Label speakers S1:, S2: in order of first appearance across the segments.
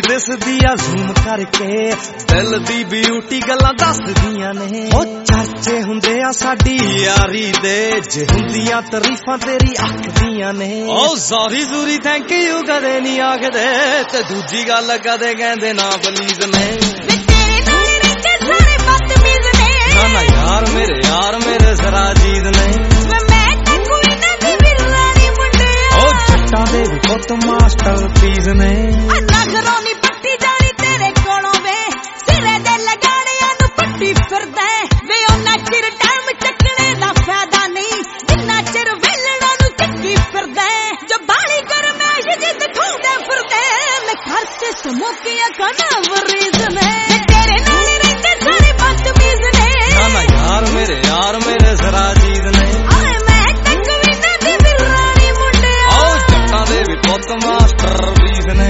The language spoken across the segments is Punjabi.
S1: दिसदी आ ਜ਼ੂਮ ਕਰਕੇ ਦਿਲ ਦੀ ਬਿਊਟੀ ਗੱਲਾਂ ਦੱਸਦੀਆਂ ਨੇ ਉਹ ਚਰਚੇ ਹੁੰਦੇ ਆ ਸਾਡੀ ਯਾਰੀ ਦੇ ਜੇ ਹੁੰਦੀਆਂ ਤਾਰੀਫਾਂ ਤੇਰੀ ਅੱਖਦੀਆਂ ਨੇ ਉਹ ਸੌਰੀ ਸੂਰੀ ਥੈਂਕ ਯੂ ਕਦੇ ਨਹੀਂ ਆਖਦੇ ਤੇ ਦੂਜੀ ਗੱਲ ਕਦੇ ਕਹਿੰਦੇ ਨਾ ਪਲੀਜ਼ ਨੇ ਤੇਰੇ ਨਾਲ ਰਹਿੰਦੇ ਸਾਰੇ ਬਦਤਮੀਜ਼ ਨੇ ਨਾ ਨਾ ਯਾਰ ਮੇਰੇ ਜ਼ਰਾ ਜੀਦ ਨੇ ਮੈਂ ਤਾਂ ਕੋਈ ਨਾ ਦੀ ਬਿਰਲਾਣੀ ਮੁੰਡੇ ਉਹ ਜੱਟਾਂ ਦੇ ਵੀ ਪੁੱਤ ਮਾਸਟਰਪੀਸ ਨੇ ਨਖਰੋਂ ਪੱਟੀ ਜਾਣੀ ਤੇਰੇ ਕੋਲੋਂ ਵੇ ਸਿਰੇ ਦੇ ਲਗਾੜਿਆਂ ਨੂੰ ਪੱਟੀ ਫਿਰਦਾ ਵੇ ਉਹਨਾਂ ਚਿਰ ਟਾਈਮ ਚੱਕਣੇ ਦਾ ਫਾਇਦਾ ਨਹੀਂ ਜਿੰਨਾ ਚਿਰ ਵੇਲਣਾ ਨੂੰ ਚੱਕੀ ਫਿਰਦਾ ਜੋ ਬਾਲੀ ਗਰਮੈਸ਼ ਜਿ ਦਿਖਾਉਂਦੇ ਫਿਰਦੇ ਮੈਂ ਘਰ ਚ ਸਮੋਕਿਆ ਖਾਣਾ ਵਰੀਜ਼ ਨੇ ਤੇਰੇ ਨਾਲ ਰਹਿੰਦੇ ਸਾਰੇ ਬਦਤਮੀਜ਼ ਨੇ ਨਾ ਨਾ ਯਾਰ ਮੇਰੇ ਜ਼ਰਾ ਜੀਦ ਨੇ ਓਏ ਮੈਂ ਤਾਂ ਕੋਈ ਨਾ ਦੀ ਬਿਰਲਾਣੀ ਮੁੰਡੇ ਓ ਜੱਟਾਂ ਦੇ ਵੀ ਪੁੱਤ ਮਾਸਟਰਪੀਸ ਨੇ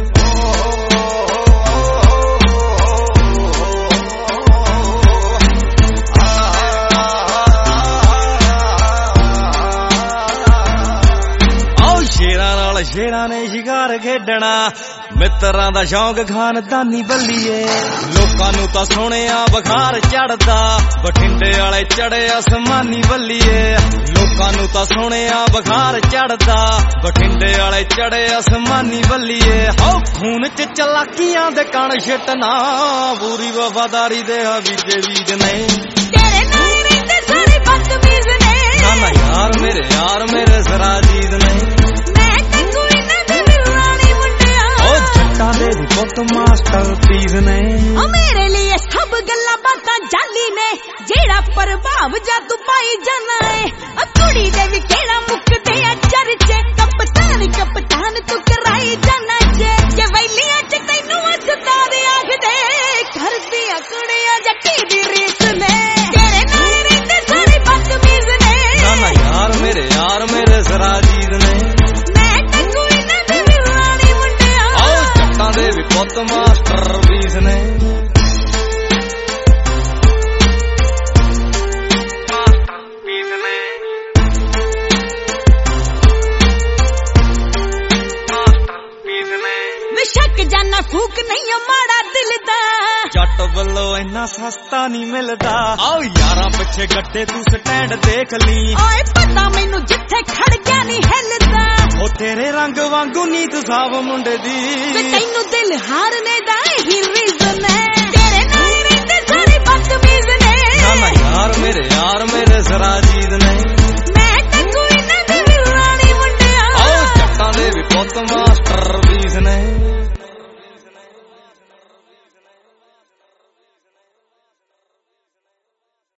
S1: ਸ਼ੇਰਾਂ ਨੇ ਸ਼ਿਕਾਰ ਖੇਡਣਾ ਮਿੱਤਰਾਂ ਦਾ ਸ਼ੌਂਕ ਖਾਨਦਾਨੀ ਬੱਲੀਏ ਲੋਕਾਂ ਨੂੰ ਤਾਂ ਸੋਹਣਿਆ ਬੁਖਾਰ ਚੜਦਾ ਬਠਿੰਡੇ ਵਾਲੇ ਚੜੇ ਅਸਮਾਨੀ ਬੱਲੀਏ ਲੋਕਾਂ ਨੂੰ ਤਾਂ ਸੋਹਣਿਆ ਬੁਖਾਰ ਚੜਦਾ ਬਠਿੰਡੇ ਵਾਲੇ ਚੜੇ ਅਸਮਾਨੀ ਬੱਲੀਏ ਹੋ ਖੂਨ ਚ ਚਲਾਕੀਆਂ ਦੇ ਕਣ ਛਿੱਟਣਾ ਪੂਰੀ ਵਫਾਦਾਰੀ ਦੇ ਹਵੀਜੇ ਵੀਜ ਨੇ ਤੇਰੇ ਨਾਲ ਰਹਿੰਦੇ ਸਾਰੇ ਬਦਤਮੀਜ਼ ਨੇ ਨਾ ਨਾ ਯਾਰ ਮੇਰੇ ਜ਼ਰਾ ਜੀਦ ਨੇ ਦੇ ਵੀ ਪੁੱਤ ਮਾਸਟਰਪੀਸ ਨੇ ਓ ਮੇਰੇ ਲਈ ਸਭ ਗੱਲਾਂ ਬਾਤਾਂ ਜਾਲੀ ਨੇ ਜਿਹੜਾ ਪ੍ਰਭਾਵ ਜਾਦੂ ਪਾਈ ਜਾਣਾ ਏ ਓ ਕੁੜੀ ਦੇ ਵੀ ਕਿਹੜਾ ਮੁੱਕਦੇ ਆ ਚਰਚੇ ਕਪਤਾਨ ਤੂੰ ਕਰਾਈ ਜਾਣਾ ਜੇ ਵੈਲੀਆਂ ਚ ਤੈਨੂੰ ਅਸਤਾਦ ਆਖਦੇ ਘਰ ਦੀਆਂ ਕੁੜੀਆਂ ਜੱਟੀ ਦੀ ਰੀਸ ਨੇ ਤੇਰੇ ਨਾਲ ਰਹਿੰਦੇ ਸਾਰੇ ਬਦਤਮੀਜ਼ ਨੇ ਨਾ ਨਾ ਯਾਰ ਮੇਰੇ ਜ਼ਰਾ ਜੀਦ ਨੇ ਦੇ ਵੀ ਪੁੱਤ ਮਾਸਟਰਪੀਸ ਨੇ ਸ਼ੱਕ ਜਾਨਾ ਫੂਕ ਨਹੀਂ ਮਾੜਾ ਦਿਲ ਦਾ ਜੱਟ ਵੱਲੋਂ ਇੰਨਾ ਸਸਤਾ ਨਹੀਂ ਮਿਲਦਾ ਆਓ ਯਾਰਾਂ ਪਿੱਛੇ ਗੱਡੇ ਤੂੰ ਸਟੈਂਡ ਦੇਖ ਲਈ ਓਏ ਪਤਾ ਮੈਨੂੰ ਜਿੱਥੇ ਖੜ ਗਿਆ ਨਹੀਂ ਹਿੱਲਦਾ ਉਹ ਤੇਰੇ ਰੰਗ ਵਾਂਗੂ ਨੀਤ ਸਾਫ ਮੁੰਡੇ ਦੀ ਤੈਨੂੰ ਦਿਲ ਹਾਰਨੇ ਦਾ ਹੀ